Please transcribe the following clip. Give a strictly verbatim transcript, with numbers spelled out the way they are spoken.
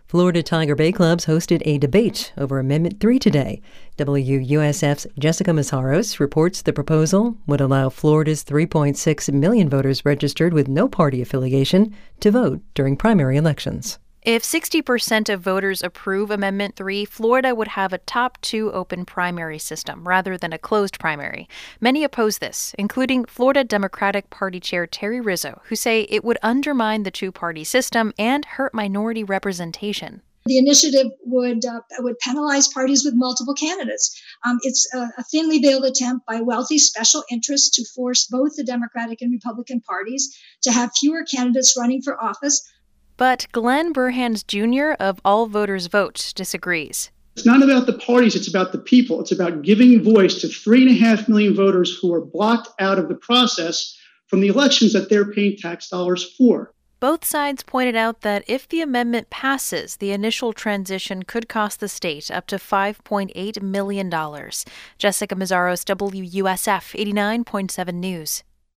Florida Tiger Bay Clubs hosted a debate over Amendment three today. W U S F's Jessica Mazaros reports the proposal would allow Florida's three point six million voters registered with no party affiliation to vote during primary elections. If sixty percent of voters approve Amendment three, Florida would have a top two open primary system rather than a closed primary. Many oppose this, including Florida Democratic Party Chair Terry Rizzo, who say it would undermine the two-party system and hurt minority representation. The initiative would uh, would penalize parties with multiple candidates. Um, it's a, a thinly veiled attempt by wealthy special interests to force both the Democratic and Republican parties to have fewer candidates running for office. But Glenn Burhans Junior of All Voters Vote disagrees. It's not about the parties, it's about the people. It's about giving voice to three and a half million voters who are blocked out of the process from the elections that they're paying tax dollars for. Both sides pointed out that if the amendment passes, the initial transition could cost the state up to five point eight million dollars. Jessica Mazaros, W U S F eighty-nine point seven News.